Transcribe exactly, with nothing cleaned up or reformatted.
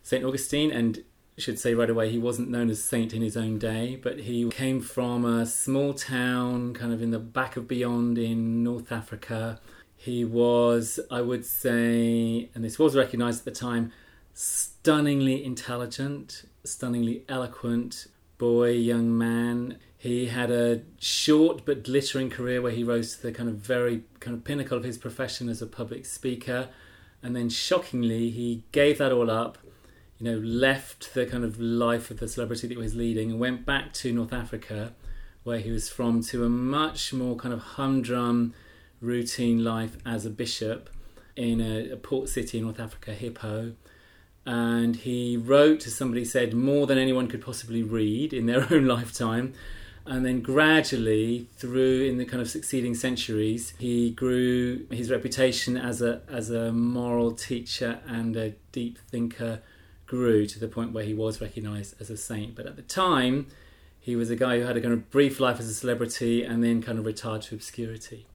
Saint Augustine, and I should say right away he wasn't known as saint in his own day, but he came from a small town kind of in the back of beyond in North Africa. He was, I would say, and this was recognised at the time, stunningly intelligent, stunningly eloquent boy, young man. He had a short but glittering career where he rose to the kind of very kind of pinnacle of his profession as a public speaker. And then shockingly, he gave that all up, you know, left the kind of life of the celebrity that he was leading and went back to North Africa, where he was from, to a much more kind of humdrum, routine life as a bishop in a, a port city in North Africa, Hippo. And he wrote, as somebody said, more than anyone could possibly read in their own lifetime. And then gradually, through in the kind of succeeding centuries, he grew his reputation as a as a moral teacher and a deep thinker grew to the point where he was recognised as a saint. But at the time, he was a guy who had a kind of brief life as a celebrity and then kind of retired to obscurity.